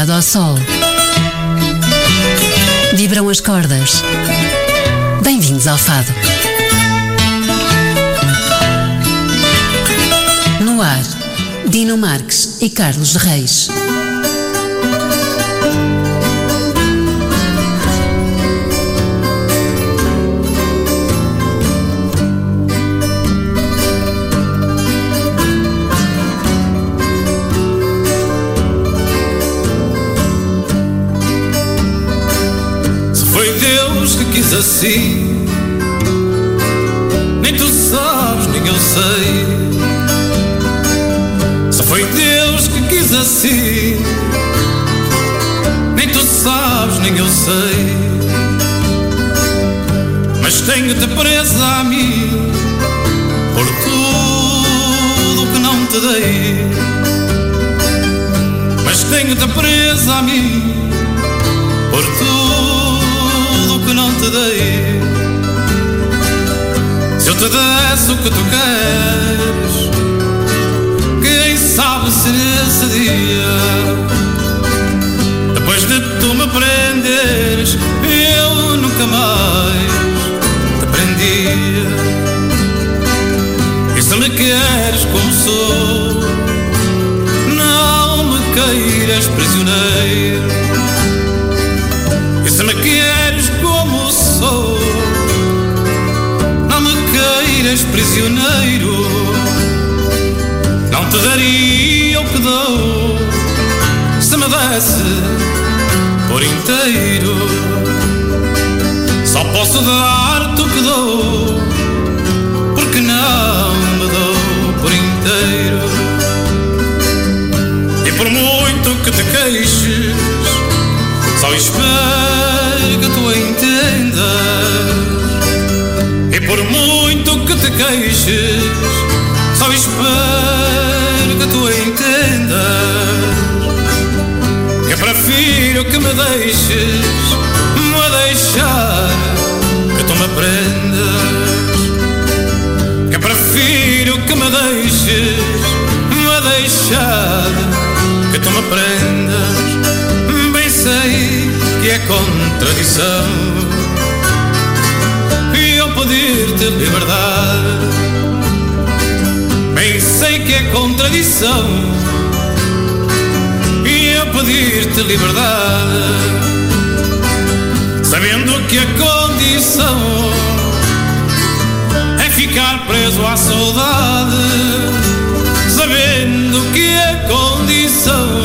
Fado ao Sol. Vibram as cordas. Bem-vindos ao Fado. No ar, Dino Marques e Carlos Reis. Assim, nem tu sabes, nem eu sei. Só foi Deus que quis assim, nem tu sabes, nem eu sei. Mas tenho-te presa a mim por tudo que não te dei. Mas tenho-te presa a mim por tudo que não te dei. Se eu te desse o que tu queres, quem sabe se nesse dia, depois de tu me prenderes, eu nunca mais te prendia. E se me queres como sou, não me queiras prisioneiro. E se me queres como sou, não me queiras prisioneiro. Não te daria o que dou, se me desse por inteiro. Só posso dar-te o que dou, porque não me dou por inteiro. E por muito que te queixes, só espero que tu entendas. E por muito que te queixes, só espero que tu entendas. Que prefiro que me deixes, me deixar que tu me prendas. Que prefiro que me deixes, me deixar que tu me prendas. Sei que é contradição e eu pedir-te liberdade. Bem sei que é contradição e eu pedir-te liberdade, sabendo que a condição é ficar preso à saudade. Sabendo que a condição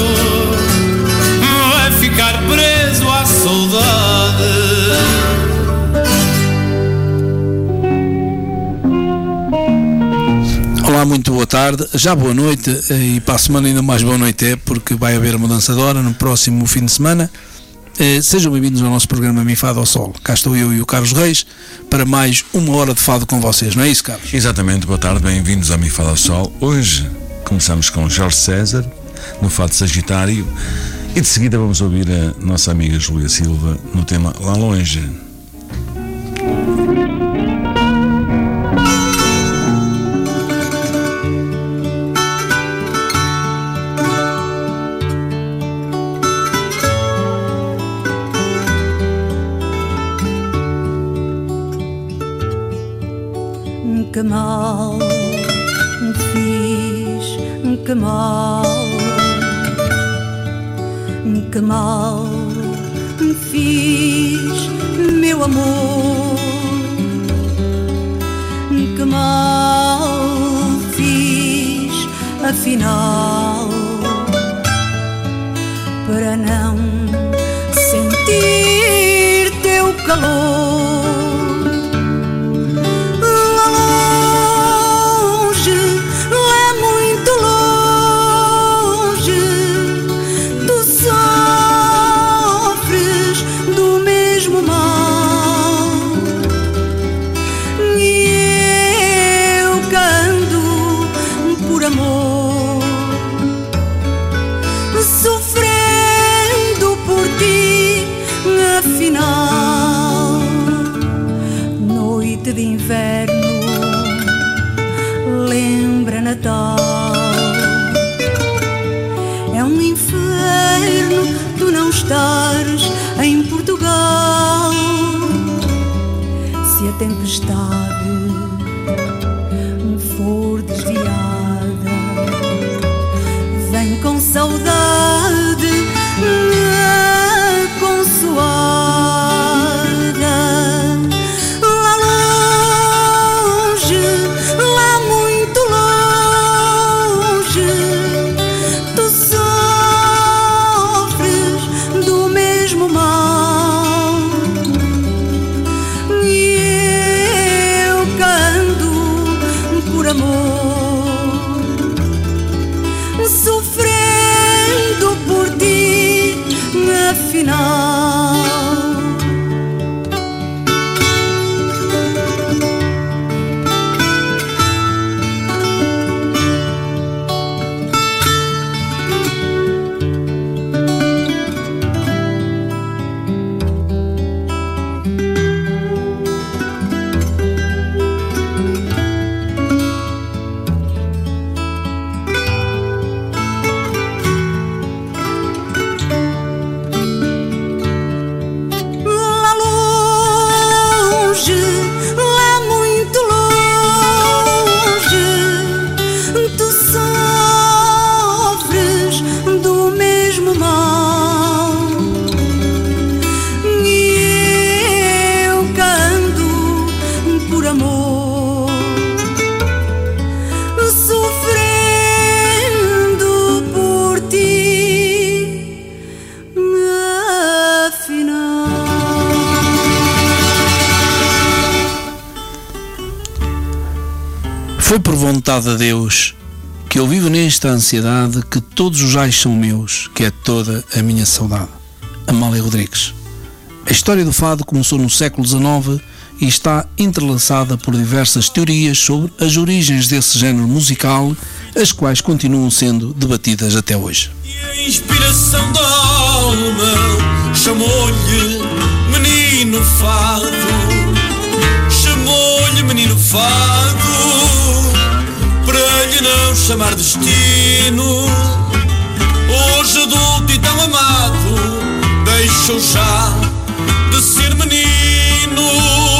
ficar preso à saudade. Olá, muito boa tarde, já boa noite, e para a semana ainda mais boa noite é, porque vai haver a mudança de hora no próximo fim de semana. Sejam bem-vindos ao nosso programa Mi Fado ao Sol. Cá estou eu e o Carlos Reis para mais uma hora de fado com vocês, não é isso, Carlos? Exatamente, boa tarde, bem-vindos ao Mi Fado ao Sol. Hoje começamos com Jorge César no Fado Sagitário. E de seguida vamos ouvir a nossa amiga Júlia Silva no tema Lá Longe. Que mal me fiz, que mal me fiz, meu amor. Que mal fiz, afinal, para não sentir teu calor. Sofrendo por ti, afinal, noite de inverno lembra Natal. É um inferno estares em Portugal. Se a tempestade for desviada, vem com saudade consoada. Lá longe, lá muito longe, tu sofres do mesmo mal, e eu canto por amor, sofrendo por ti, afinal. Foi por vontade de Deus que eu vivo nesta ansiedade, que todos os ais são meus, que é toda a minha saudade. Amália Rodrigues. A história do fado começou no século XIX e está entrelaçada por diversas teorias sobre as origens desse género musical, as quais continuam sendo debatidas até hoje. E a inspiração da alma chamou-lhe menino fado, chamou-lhe menino fado, para lhe não chamar destino. Hoje adulto e tão amado, deixou já de ser menino.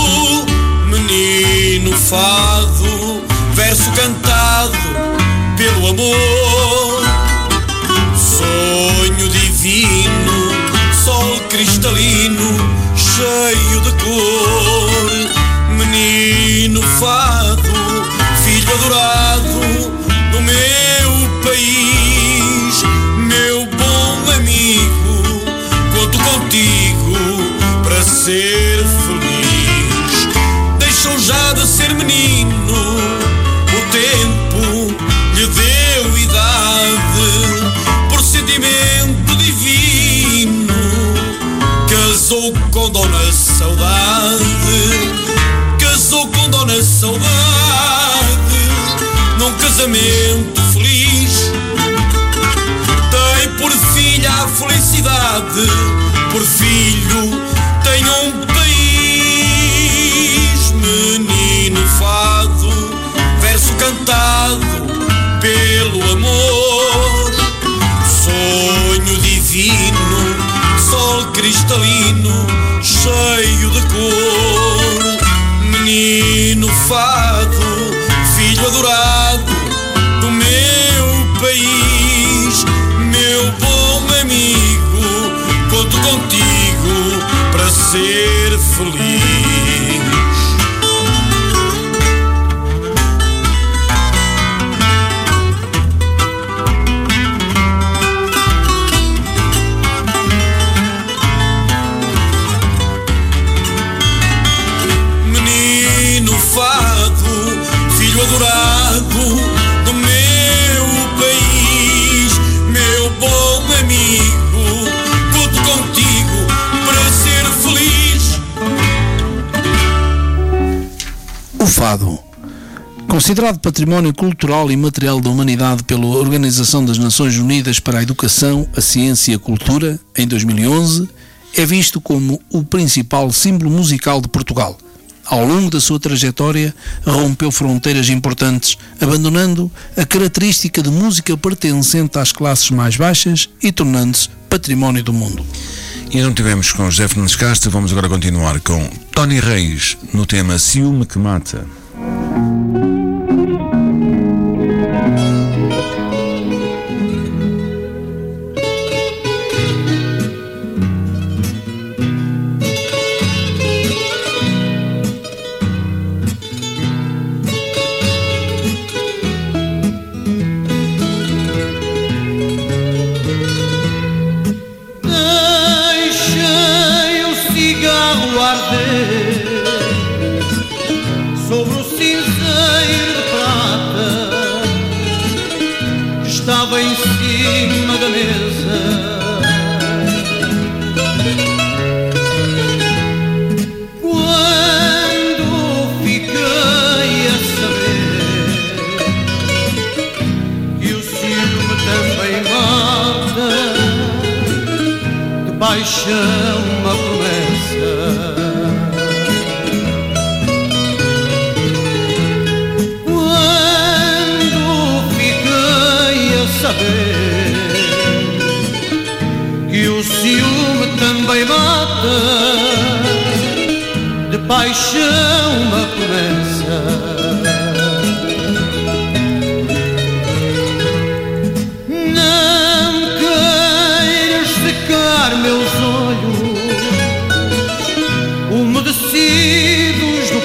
Menino fado, verso cantado pelo amor, sonho divino, sol cristalino, cheio de cor. Menino fado, filho adorado do meu país, meu bom amigo, conto contigo para ser feliz. Deixou já de ser menino, o tempo lhe deu idade, por sentimento divino casou com Dona Saudade, casou com Dona Saudade, num casamento feliz. Tem por filha a felicidade, por filho tem um país. Menino fado, verso cantado pelo amor, sonho divino, sol cristalino, cheio de cor. Menino fado, filho adorado do meu país, meu bom amigo, conto contigo para ser feliz. Adorado do meu país, meu bom amigo, conto contigo para ser feliz. O fado, considerado património cultural e material da humanidade pela Organização das Nações Unidas para a Educação, a Ciência e a Cultura, em 2011, é visto como o principal símbolo musical de Portugal. Ao longo da sua trajetória, rompeu fronteiras importantes, abandonando a característica de música pertencente às classes mais baixas e tornando-se património do mundo. E não tivemos com José Fernandes Castro, vamos agora continuar com Tony Reis no tema Ciúme que Mata. Sobre o cinzeiro de prata que estava em cima da mesa, quando fiquei a saber que o ciúme também mata, de paixão uma promessa. Que o ciúme também mata, de paixão uma promessa. Não queiras secar meus olhos umedecidos do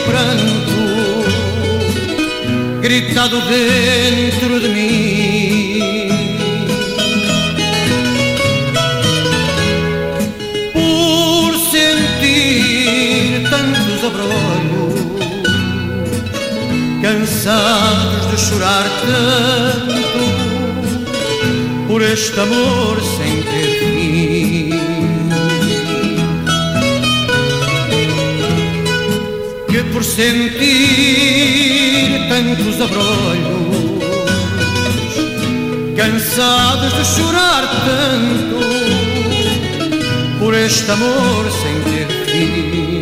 pranto gritado dentro de mim. Cansados de chorar tanto por este amor sem ter fim, que por sentir tantos abrolhos, cansados de chorar tanto por este amor sem ter fim.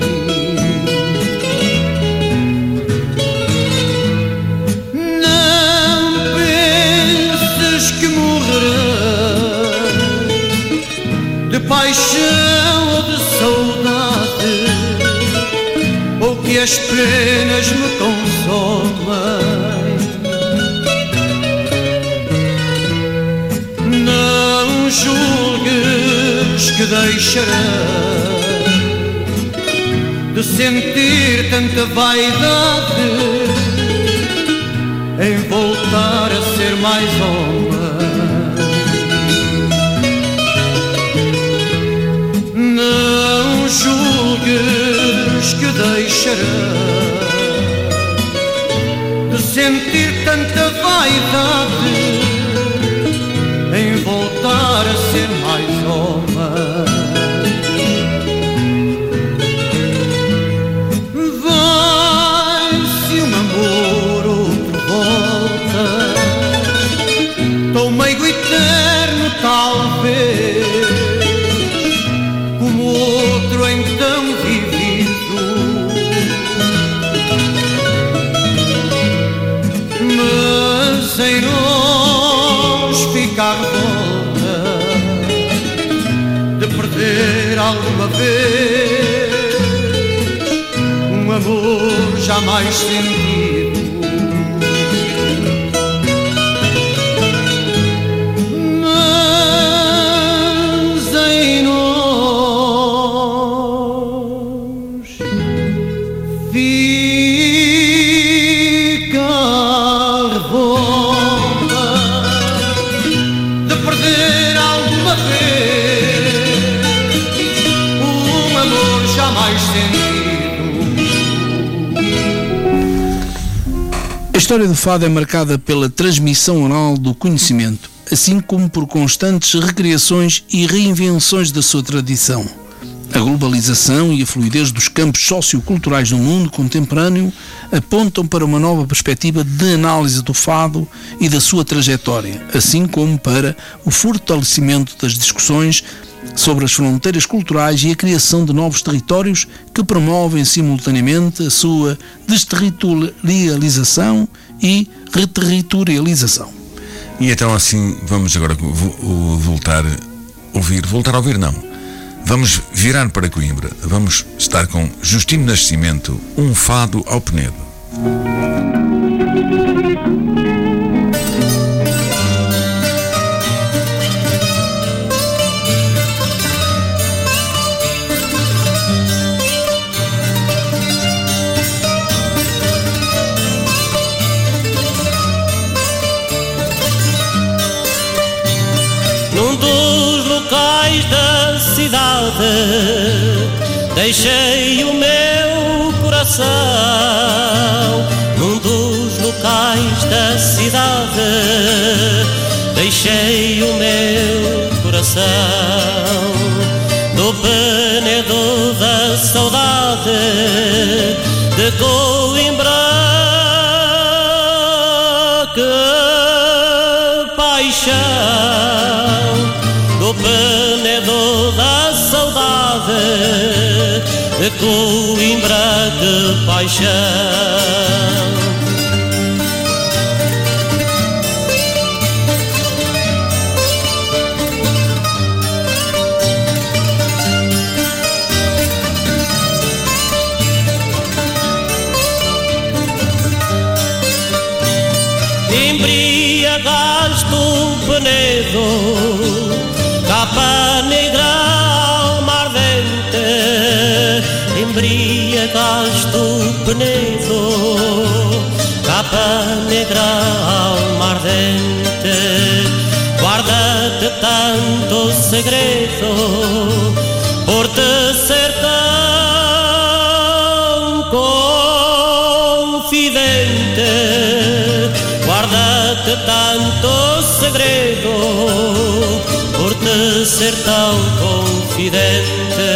Paixão ou de saudade, ou que as penas me consomem. Não julgues que deixarei de sentir tanta vaidade em voltar a ser mais homem. Não julgues que deixarei de sentir tanta vaidade em voltar a ser mais homem. Vai-se um amor, outro volta, tão meigo eterno talvez, então vivido, mas em nós fica a revolta de perder alguma vez um amor jamais sentido. A história do fado é marcada pela transmissão oral do conhecimento, assim como por constantes recriações e reinvenções da sua tradição. A globalização e a fluidez dos campos socioculturais do mundo contemporâneo apontam para uma nova perspectiva de análise do fado e da sua trajetória, assim como para o fortalecimento das discussões sobre as fronteiras culturais e a criação de novos territórios que promovem simultaneamente a sua desterritorialização e reterritorialização. E então assim vamos agora voltar ouvir, voltar a ouvir não. Vamos virar para Coimbra. Vamos estar com Justino Nascimento, um fado ao Penedo. Num dos locais da cidade deixei o meu coração. Num dos locais da cidade deixei o meu coração. Do Penedo da saudade de Coimbra, que paixão. Do Penedo da saudade de Coimbra, que paixão. Embriagaste o Penedo, capa negra, alma ardente. Embriagaste o Penedo, capa negra, alma ardente. Guarda-te tanto segredo por te ser tão confidente. Guarda-te tanto segredo por te ser tão confidente.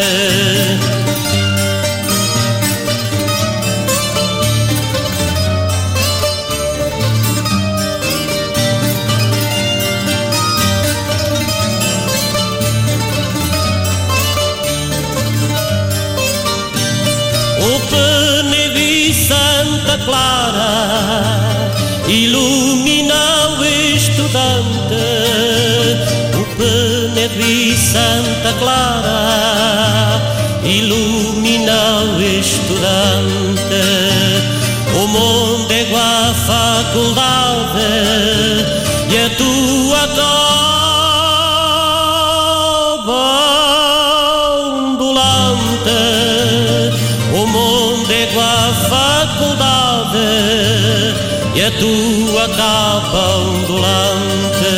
O Penedo e Santa Clara ilumina o estudante. O Penedo e Santa Clara ilumina o estudante. O mundo é igual à faculdade e a tua cova ondulante. O mundo é igual à faculdade e a tua capa ondulante.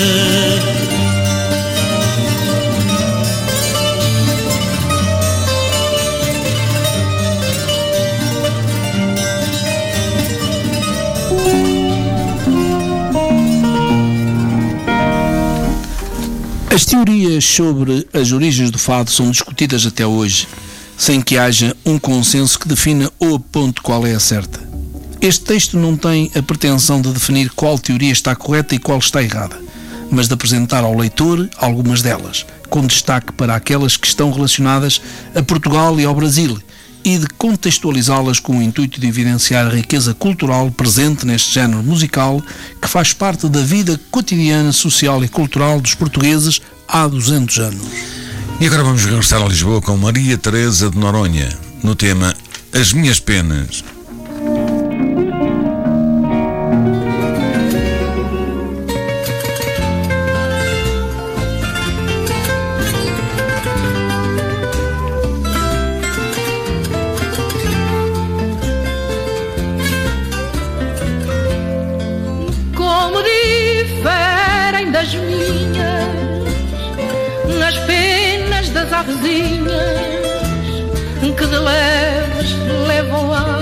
As teorias sobre as origens do fado são discutidas até hoje, sem que haja um consenso que defina ou aponte qual é a certa. Este texto não tem a pretensão de definir qual teoria está correta e qual está errada, mas de apresentar ao leitor algumas delas, com destaque para aquelas que estão relacionadas a Portugal e ao Brasil, e de contextualizá-las com o intuito de evidenciar a riqueza cultural presente neste género musical que faz parte da vida cotidiana, social e cultural dos portugueses há 200 anos. E agora vamos regressar a Lisboa com Maria Teresa de Noronha, no tema As Minhas Penas. Como diferem das minhas as penas das avezinhas que de leves levam ar.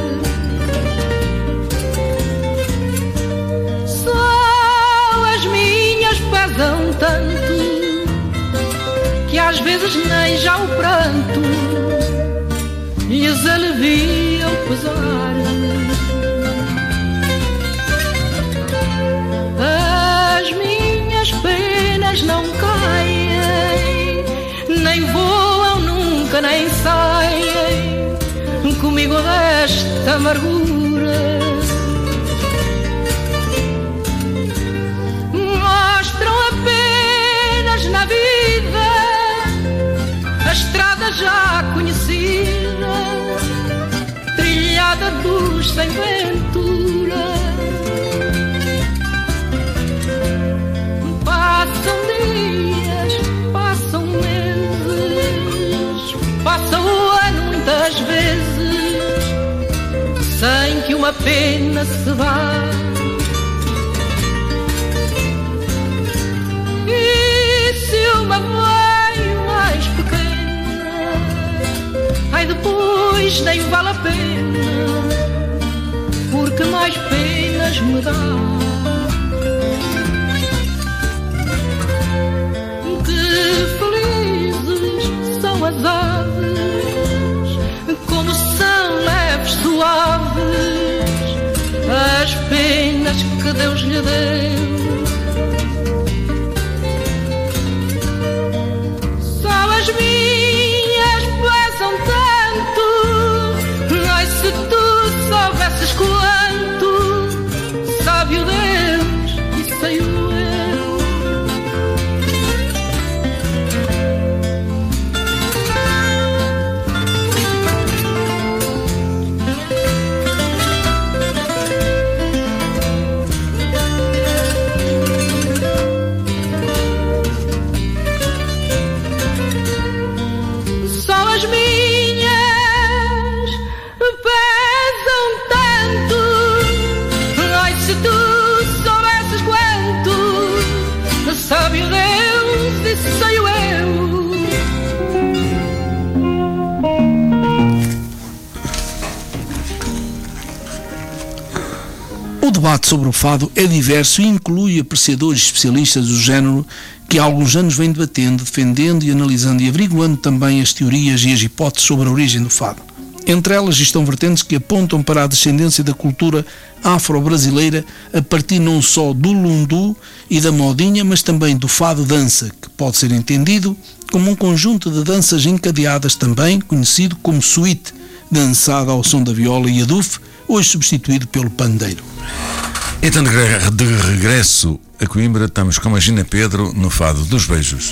Só as minhas pesam tanto que às vezes nem já o pranto lhes alivia o pesar. As minhas penas não caem, nem voam nunca, nem saem comigo desta amargura. Mostram apenas na vida sem ventura. Passam dias, passam meses, passa o ano muitas vezes, sem que uma pena se vá. E se uma veio mais pequena, ai depois nem vale a pena, porque mais penas me dá. São as aves, como são leves, suaves, as penas que Deus lhe deu. Só as minhas pesam tanto, ai se tu soubesses quanto, sabe o Deus e sei o eu. Sabe o Deus e sei o eu. O debate sobre o fado é diverso e inclui apreciadores especialistas do género que há alguns anos vêm debatendo, defendendo e analisando e averiguando também as teorias e as hipóteses sobre a origem do fado. Entre elas estão vertentes que apontam para a descendência da cultura afro-brasileira a partir não só do lundu e da modinha, mas também do fado dança, que pode ser entendido como um conjunto de danças encadeadas também, conhecido como suíte, dançada ao som da viola e adufe, hoje substituído pelo pandeiro. Então, de regresso a Coimbra, estamos com a Gina Pedro no fado dos beijos.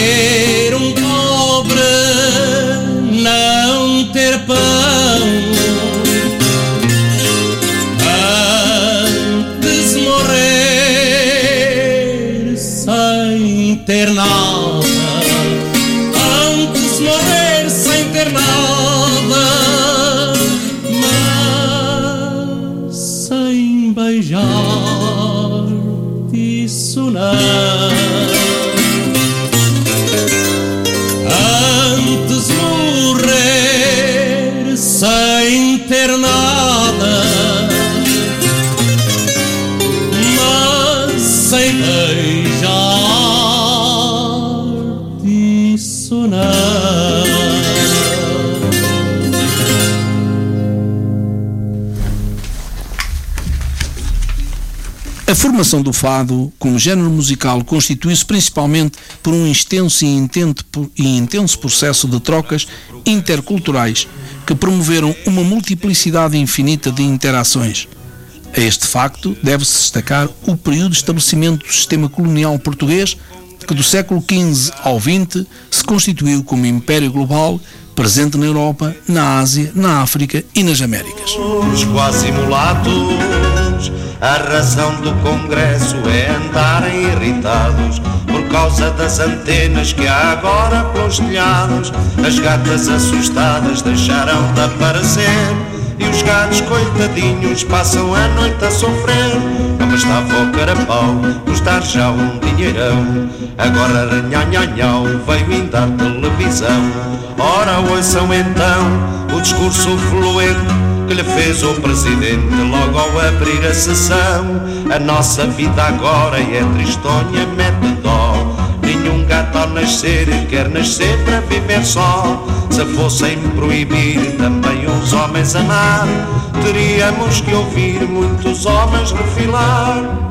Ser um pobre, não ter pão. ter nada, antes morrer sem ter nada, mas sem beijar, isso não. Antes morrer sem ter nada, mas sem beijar, isso não. A formação do fado como género musical constitui-se principalmente por um extenso e intenso processo de trocas interculturais que promoveram uma multiplicidade infinita de interações. A este facto deve-se destacar o período de estabelecimento do sistema colonial português, que do século XV ao XX se constituiu como império global, presente na Europa, na Ásia, na África e nas Américas. Os quase mulatos, a razão do congresso é andarem irritados por causa das antenas que há agora pelos telhados. As gatas assustadas deixaram de aparecer e os gatos coitadinhos passam a noite a sofrer. Não bastava o carapau custar já um dinheirão, agora nhanhanhau veio ainda a televisão. Ora ouçam então o discurso fluente que lhe fez o presidente logo ao abrir a sessão. A nossa vida agora é tristonha, mete dó. Nenhum gato ao nascer quer nascer para viver só. Se fossem proibir também os homens amar, teríamos que ouvir muitos homens refilar.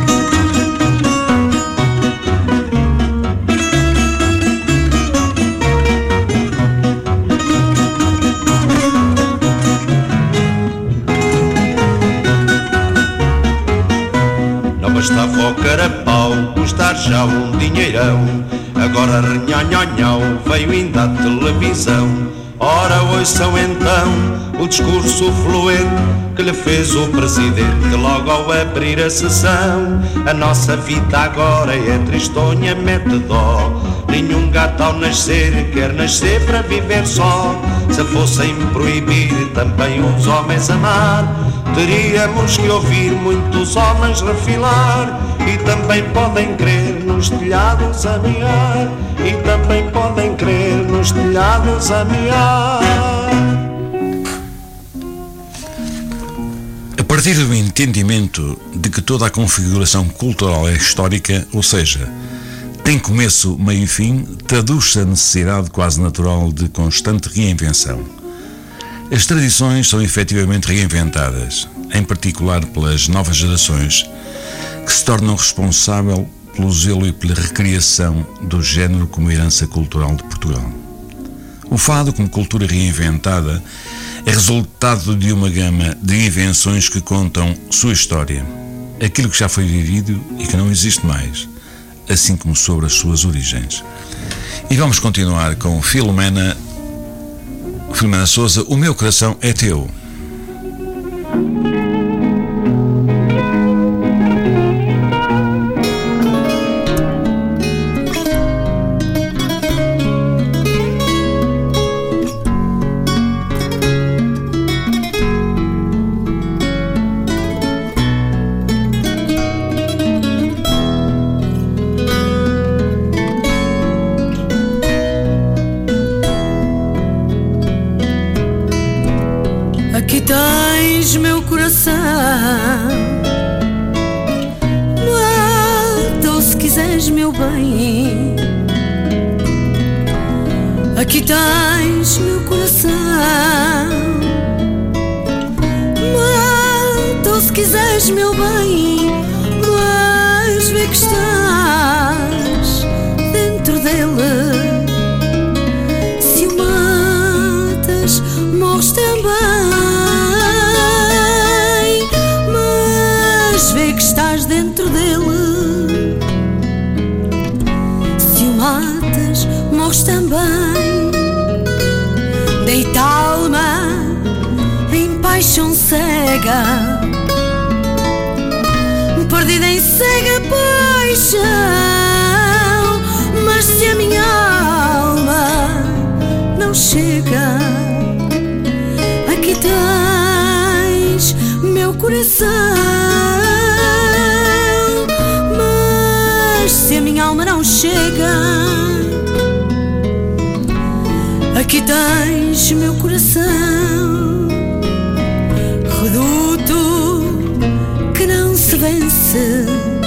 Bastava o carapau custar já um dinheirão, agora renhanhanhau veio ainda a televisão. Ora ouçam então o discurso fluente que lhe fez o presidente logo ao abrir a sessão. A nossa vida agora é tristonha, mete dó. Nenhum gato ao nascer quer nascer para viver só. Se fossem proibir também os homens amar, teríamos que ouvir muitos homens refilar. E também podem crer nos telhados a miar, e também podem crer nos telhados a miar. A partir do entendimento de que toda a configuração cultural é histórica, ou seja, tem começo, meio e fim, traduz-se a necessidade quase natural de constante reinvenção. As tradições são efetivamente reinventadas, em particular pelas novas gerações, que se tornam responsáveis pelo zelo e pela recriação do género como herança cultural de Portugal. O fado, como cultura reinventada, é resultado de uma gama de invenções que contam sua história, aquilo que já foi vivido e que não existe mais, assim como sobre as suas origens. E vamos continuar com Filomena Sousa, O Meu Coração é Teu. Aqui tens meu coração, mata-o se quiseres meu bem. Aqui tens meu coração, mata-o se quiseres meu bem. Mas vê que estás dentro dele, se o matas morres também. Vê que estás dentro dele, se o matas, morres também. Deita a alma em paixão cega, perdida em cega paixão. coração. Mas se a minha alma não chega, aqui tens meu coração, reduto que não se vence.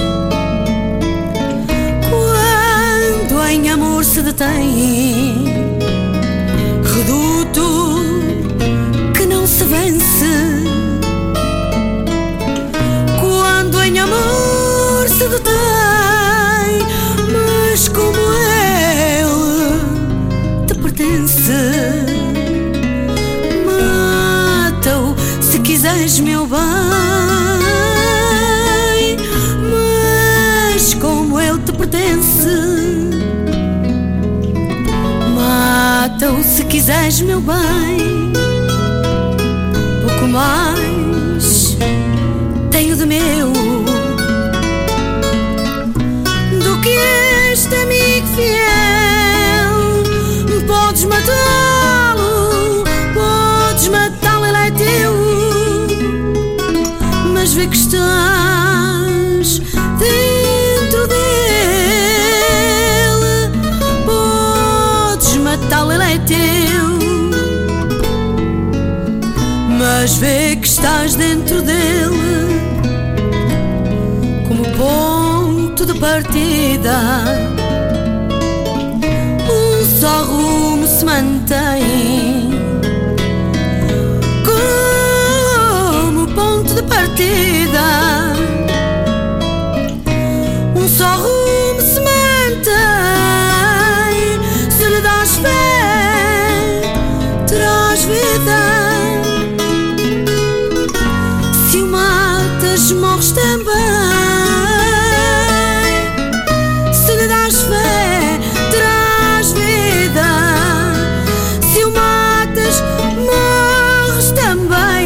Quando em amor se detém, reduto que não se vence. Quando em amor se detém, mas como ele te pertence, mata-o se quiseres meu bem. Mas como ele te pertence, mata-o se quiseres meu bem. Pouco mais tenho de meu do que este amigo fiel. Podes matá-lo, ele é teu, mas vê que estás dentro dele. Podes matá-lo, ele é teu, mas vê que estás dentro dele. Como ponto de partida, um só rumo se mantém. Como ponto de partida, um só rumo se mantém. Se lhe das fé, terás vida. Se o matas, morres também. Se lhe das fé, terás vida. Se o matas, morres também.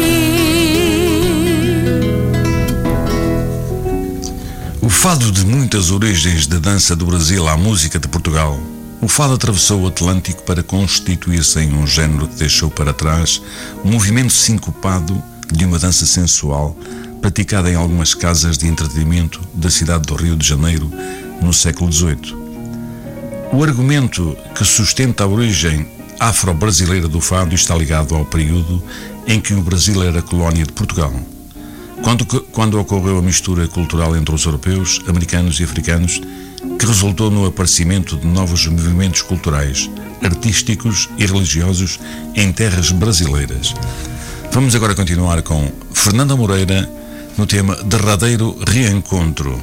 O fado de muitas origens da dança do Brasil à música de Portugal. O fado atravessou o Atlântico para constituir-se em um género que deixou para trás um movimento sincopado de uma dança sensual praticada em algumas casas de entretenimento da cidade do Rio de Janeiro no século XVIII. O argumento que sustenta a origem afro-brasileira do fado está ligado ao período em que o Brasil era colónia de Portugal, quando ocorreu a mistura cultural entre os europeus, americanos e africanos, que resultou no aparecimento de novos movimentos culturais, artísticos e religiosos em terras brasileiras. Vamos agora continuar com Fernanda Moreira no tema Derradeiro Reencontro.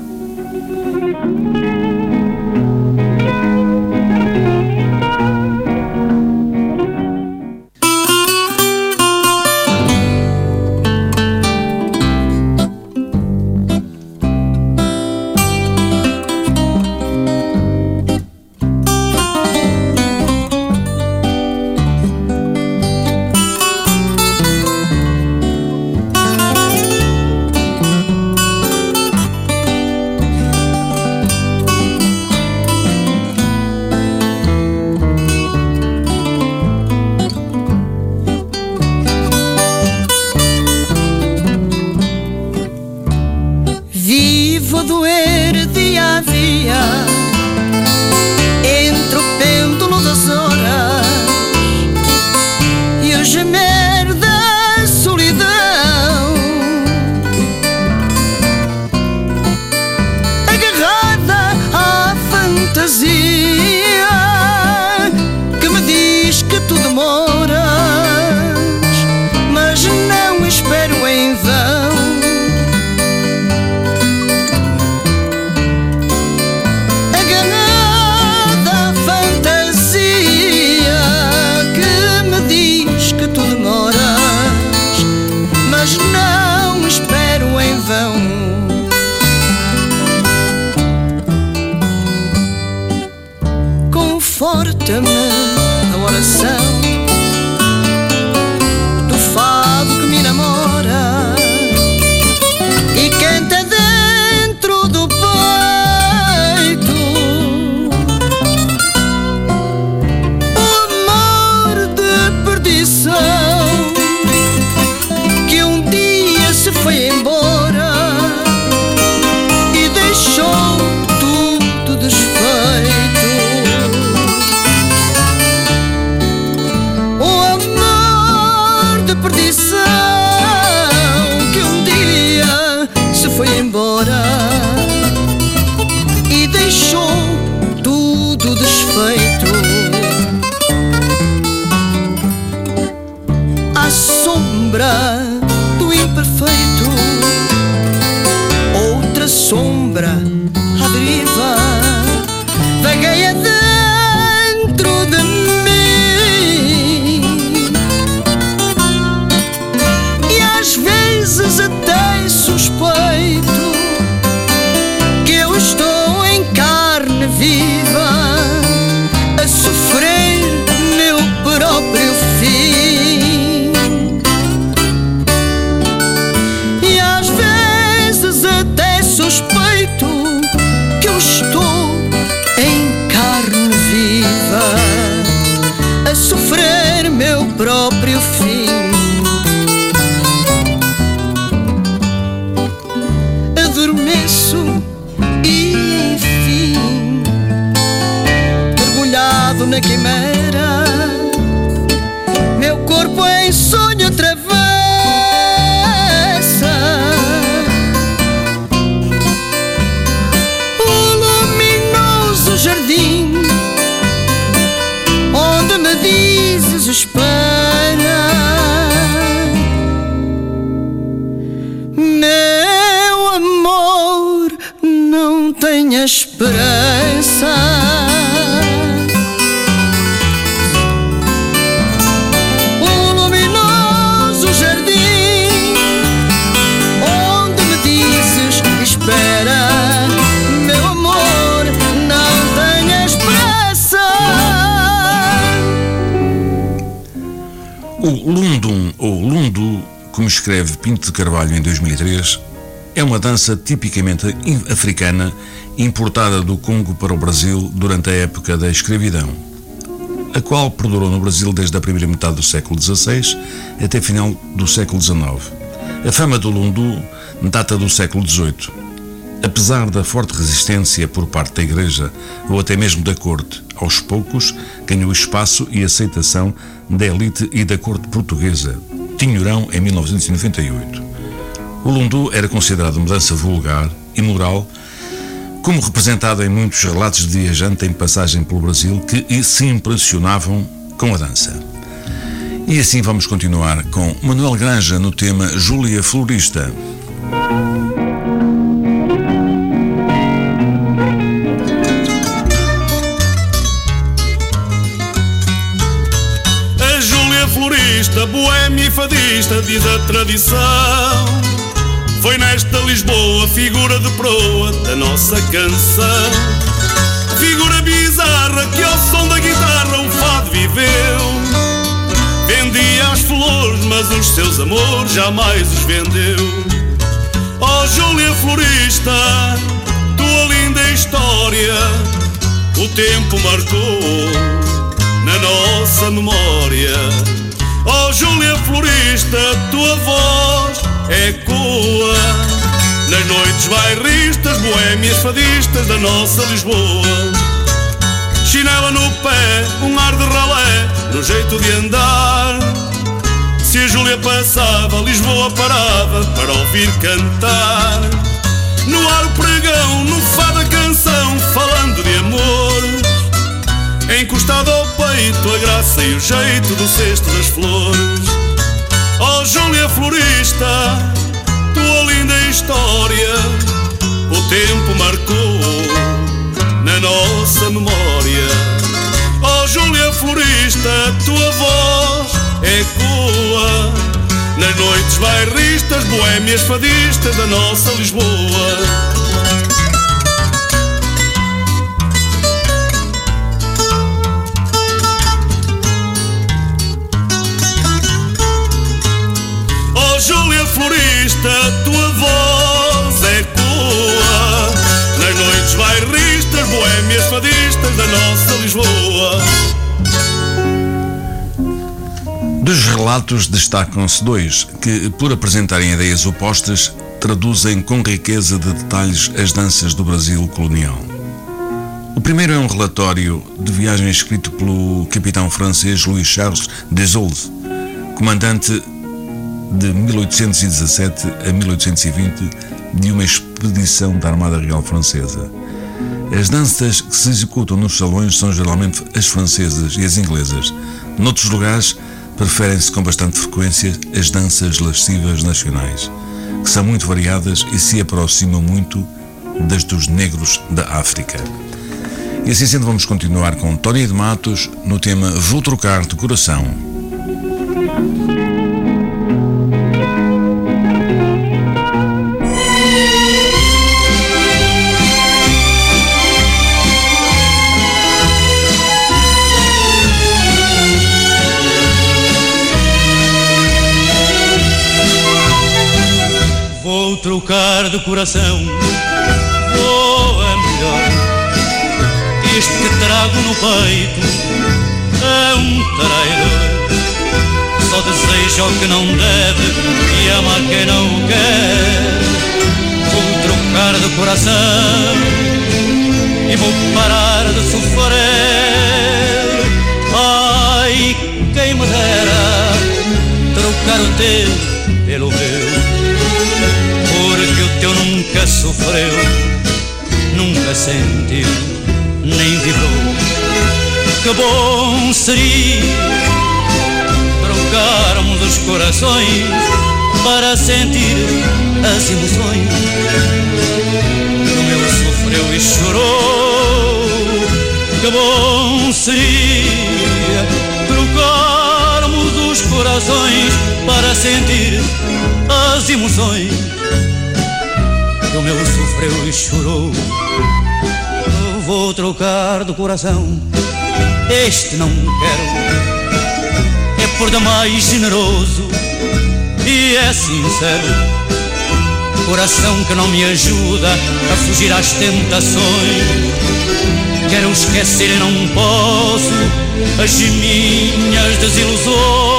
Vivo a doer dia a dia entre o pêndulo das horas e o gemer da solidão, agarrada à fantasia que me diz que tu demoras, mas não espero em vão. Não espero em vão. Conforta-me a oração do fado que me namora e canta dentro do peito o amor de perdição que um dia se foi embora embora e deixou tudo desfeito. À sombra do imperfeito, outra sombra à deriva vagueia dentro de mim, e às vezes até suspeito que eu estou em carne viva a sofrer meu próprio fim. E às vezes até suspeito que eu estou em carne viva a sofrer meu próprio fim. Adormeço e enfim, mergulhado na quimera, meu corpo em sonho atravessa o luminoso jardim onde me dizes espera. Meu amor, não tenhas pressa. O luminoso jardim onde me dizes espera. Meu amor, não tenhas pressa. O Lundum, ou Lundu, como escreve Pinto de Carvalho em 2003, é uma dança tipicamente africana importada do Congo para o Brasil durante a época da escravidão, a qual perdurou no Brasil desde a primeira metade do século XVI até final do século XIX. A fama do Lundu data do século XVIII. Apesar da forte resistência por parte da Igreja ou até mesmo da corte, aos poucos ganhou espaço e aceitação da elite e da corte portuguesa. Tinhorão em 1998. O Lundu era considerado uma dança vulgar, imoral, como representado em muitos relatos de viajante em passagem pelo Brasil que se impressionavam com a dança. E assim vamos continuar com Manuel Granja no tema Júlia Florista. A Júlia Florista, boêmia e fadista, diz a tradição, foi nesta Lisboa figura de proa da nossa canção. Figura bizarra que ao som da guitarra o fado viveu. Vendia as flores, mas os seus amores jamais os vendeu. Oh Júlia Florista, tua linda história o tempo marcou na nossa memória. Oh Júlia Florista, tua voz ecoa nas noites bairristas, boémias fadistas da nossa Lisboa. Chinela no pé, um ar de ralé no jeito de andar. Se a Júlia passava, Lisboa parava para ouvir cantar. No ar o pregão, no fado a canção, falando de amor. Encostado ao peito a graça e o jeito do cesto das flores. Oh Júlia Florista, tua linda história o tempo marcou na nossa memória. Oh Júlia Florista, tua voz ecoa nas noites bairristas, boémias fadistas da nossa Lisboa. Júlia Florista, tua voz ecoa nas noites bairristas, boémias fadistas da nossa Lisboa. Dos relatos destacam-se dois que, por apresentarem ideias opostas, traduzem com riqueza de detalhes as danças do Brasil colonial. O primeiro é um relatório de viagem escrito pelo capitão francês Louis Charles Desolles, comandante de 1817 a 1820 de uma expedição da Armada Real Francesa. As danças que se executam nos salões são geralmente as francesas e as inglesas. Noutros lugares, preferem-se com bastante frequência as danças lascivas nacionais, que são muito variadas e se aproximam muito das dos negros da África. E assim sendo, vamos continuar com Tony de Matos no tema Vou Trocar de Coração. Vou trocar de coração, vou a melhor. Este que trago no peito é um traidor. Só deseja o que não deve e ama quem não quer. Vou trocar de coração e vou parar de sofrer. Ai, quem me dera trocar o teu pelo meu. Porque o teu nunca sofreu, nunca sentiu, nem vibrou. Que bom seria trocarmos os corações para sentir as emoções. O meu sofreu e chorou. Que bom seria trocarmos os corações para sentir as emoções. O meu sofreu e chorou. Eu vou trocar de coração, este não quero. É por demais generoso e é sincero. Coração que não me ajuda a fugir às tentações. Quero esquecer e não posso as minhas desilusões.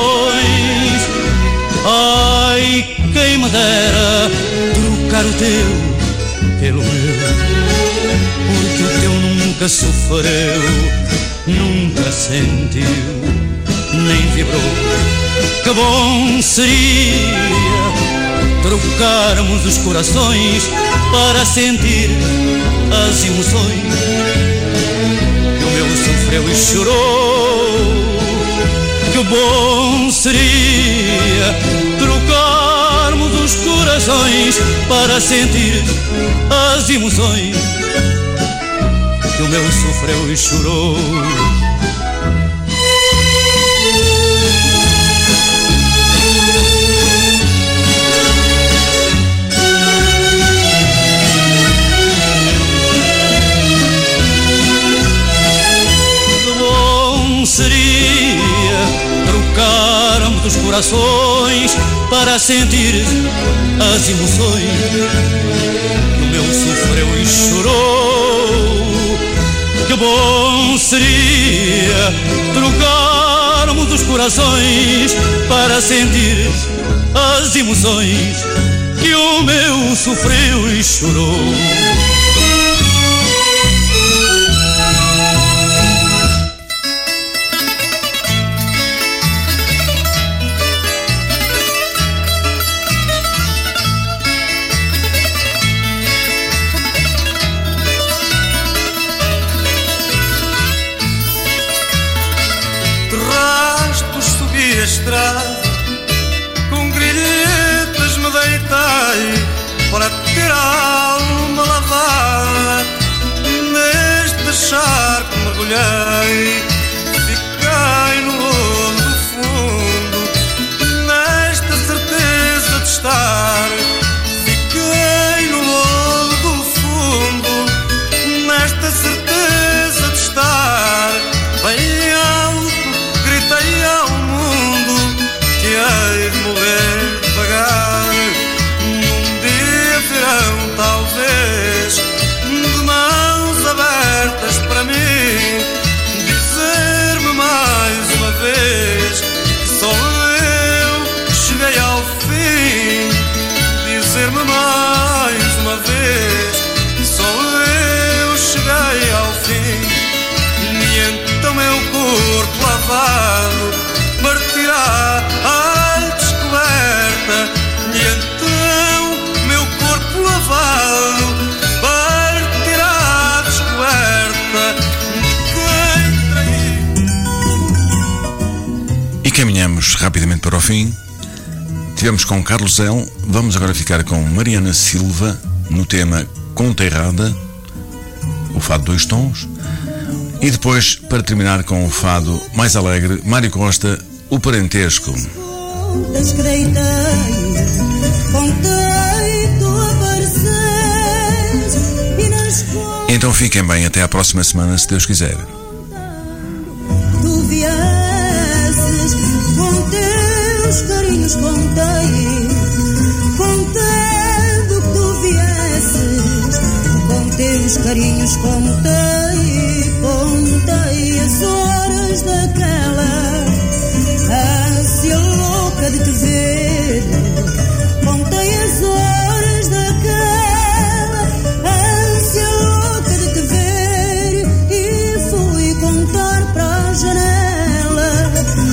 Ai, quem me dera trocar o teu pelo meu. Porque o teu nunca sofreu, nunca sentiu, nem vibrou. Que bom seria trocarmos os corações para sentir as emoções. O meu sofreu e chorou. Que bom seria trocarmos os corações para sentir as emoções. Que o meu sofreu e chorou. Seria trocarmos os corações para sentir as emoções. O meu sofreu e chorou. Que bom seria trocarmos os corações para sentir as emoções. Que o meu sofreu e chorou. Com grilhetas me deitei para ter a alma lavada. Neste charco mergulhei, fiquei no lodo fundo. Nesta certeza de estar, fiquei no lodo fundo. Nesta certeza de estar, bem alto gritei ao mundo que hei de morrer devagar. Num dia virão talvez de mãos abertas para mim, para o fim. Tivemos com Carlos El, vamos agora ficar com Mariana Silva no tema Conta Errada, o fado Dois Tons, e depois, para terminar com o fado mais alegre, Mário Costa, O Parentesco. Então fiquem bem, até à próxima semana, se Deus quiser. Tu viesses com teus carinhos, contei, contando que tu viesses com teus carinhos, contei, contei as horas daquela ânsia louca de te ver, contei as horas daquela ânsia louca de te ver, e fui contar para a janela,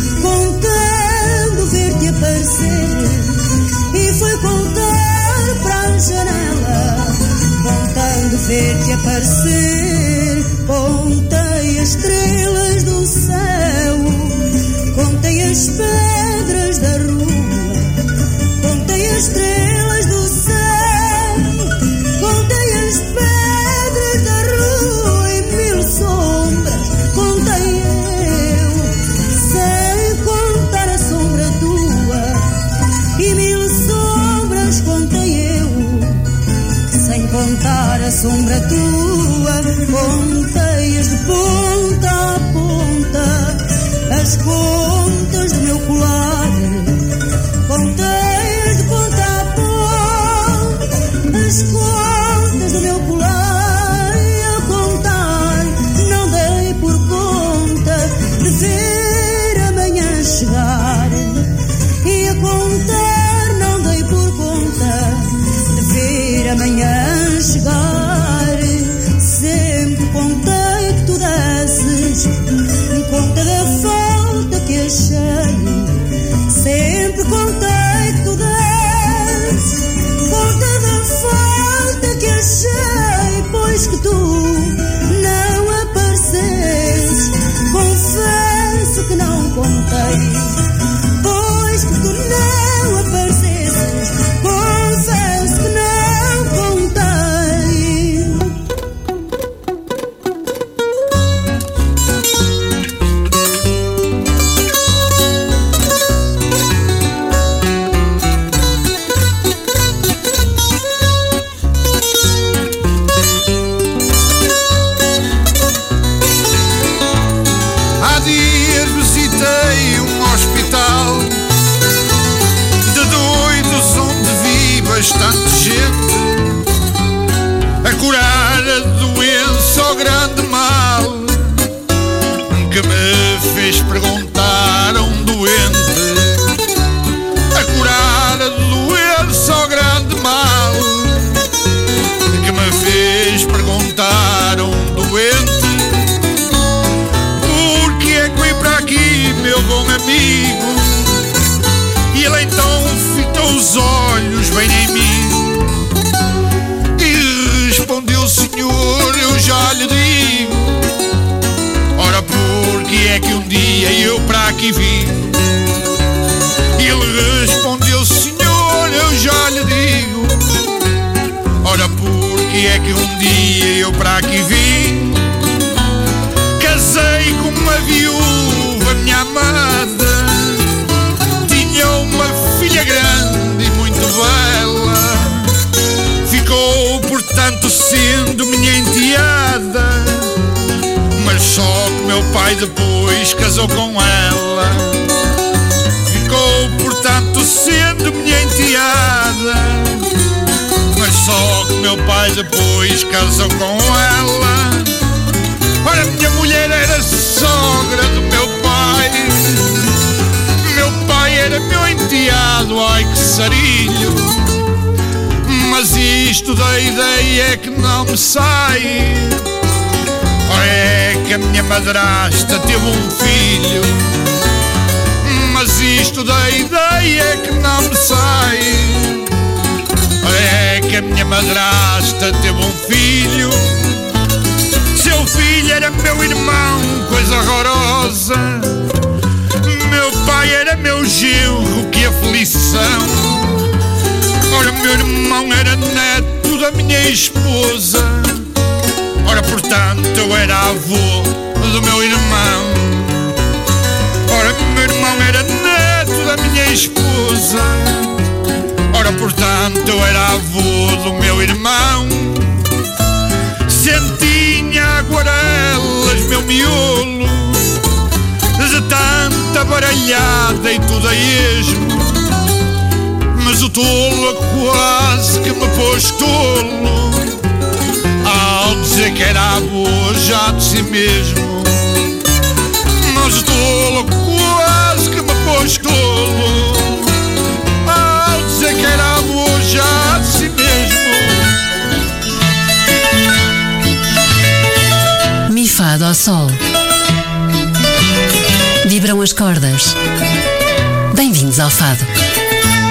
contando ver-te aparecer, e fui contar para a janela, contando ver-te aparecer, contei as estrelas do céu, contei as pedras da rua, contei as estrelas do céu, contei as pedras da rua, e 1000 sombras contei eu, sem contar a sombra tua, e 1000 sombras contei eu, sem contar a sombra tua, contei-as de ponta a ponta, as contas do meu colar, contei-as de ponta a ponta, as contas do meu colar, e a contar não dei por conta de ver amanhã chegar, e a contar não dei por conta de ver amanhã chegar, sempre contei que tu desses conta da falta que achei, sempre contei que tu desses conta da falta que achei, pois que tu não apareces, confesso que não contei, pois que tu não apareces, confesso que não contei. Há dias visitei um hospital de doidos onde vi bastante gente a curar a doença ao grande mal que me fez perguntar a um doente, a curar a doença ao grande mal que me fez perguntar a um doente, meu bom amigo, e ele então fitou os olhos bem em mim e respondeu: Senhor, eu já lhe digo, ora porque é que um dia eu para aqui vim? E ele respondeu: Senhor, eu já lhe digo, ora porque é que um dia eu para aqui vim? Casei com uma viúva, minha amada, tinha uma filha grande e muito bela, ficou portanto sendo minha enteada, mas só que meu pai depois casou com ela, ficou portanto sendo minha enteada, mas só que meu pai depois casou com ela. Ora, minha mulher era sogra do meu pai era meu enteado, ai que sarilho, mas isto da ideia é que não me sai, ora é que a minha madrasta teve um filho, mas isto da ideia é que não me sai, ora é que a minha madrasta teve um filho. Seu filho era meu irmão, coisa horrorosa, meu pai era meu genro, que aflição. Ora, meu irmão era neto da minha esposa. Ora, portanto, eu era avô do meu irmão. Ora, meu irmão era neto da minha esposa. Ora, portanto, eu era avô do meu irmão. Sentinha aguarelas, meu miolo, de tanta baralhada e tudo a esmo. Mas o tolo quase que me pôs tolo ao dizer que era avô já de si mesmo. Mas o tolo quase que me pôs tolo ao dizer que era avô já de si mesmo. Mifado ao sol. Vibram as cordas. Bem-vindos ao fado.